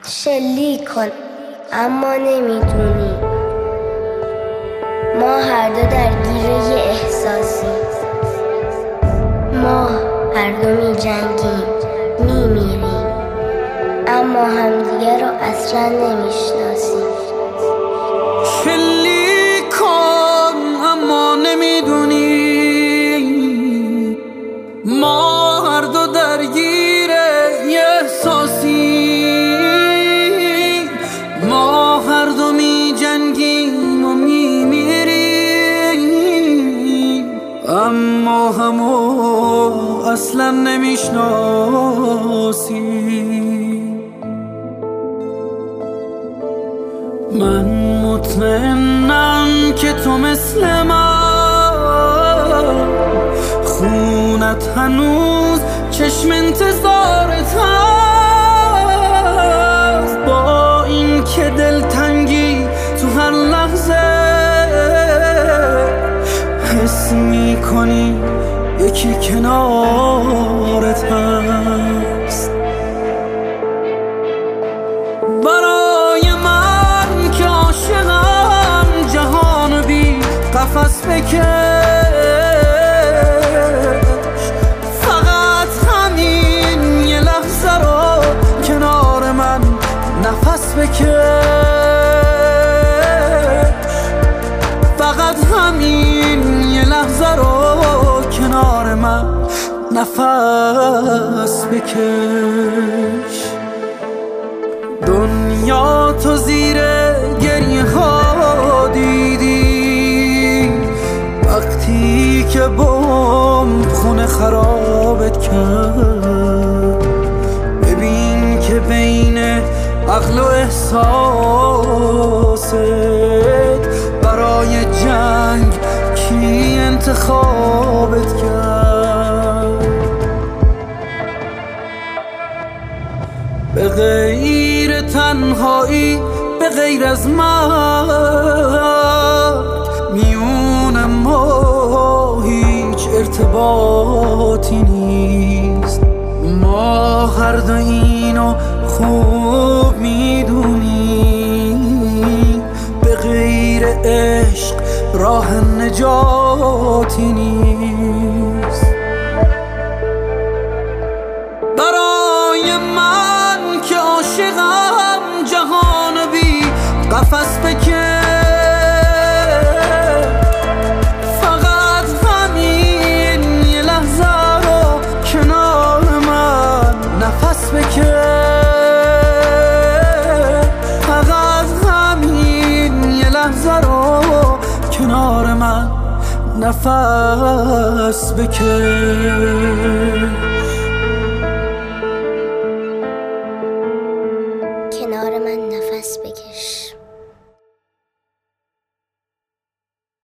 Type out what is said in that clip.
شلیک کن اما نمیدونی ما هر دو درگیر یه احساسی، ما هر دو می جنگیم میمیریم اما همدیگه رو اصلا نمیشناسیم. شلیک کن اما نمیدونی ما هر دو درگیر یه احساسی، ما هر دو می جنگیم و می میریم اما همو اصلا نمیشناسیم. من مطمئنم که تو مثل من خونت هنوز چشم انتظارت هست، با این که دلتنگی تو هر لحظه حس میکنی یکی کنارت هست. برای من که عاشقم جهان بی قفس بکش، فقط همین یه لحظه رو کنار من نفس بکش، فقط همین یه لحظه رو کنار من نفس بکش. دنیا تو زیر گریه ها دیدی وقتی که بمب خونه خرابت کرد، ببین که بین عقل و احساست برای جنگ کی انتخابت کرد. به غیر تنهایی، به غیر از مرگ میون ما هیچ ارتباطی نیست. ما هر دو اینو خوب میدونیم، به غیر عشق راه نجاتی نیست. برای من که عاشقم جهان بی قفس بکش، فقط همین یه لحظه رو کنار من نفس بکش، فقط همین یه لحظه رو کنار من نفس بکش. کنار من نفس بکش.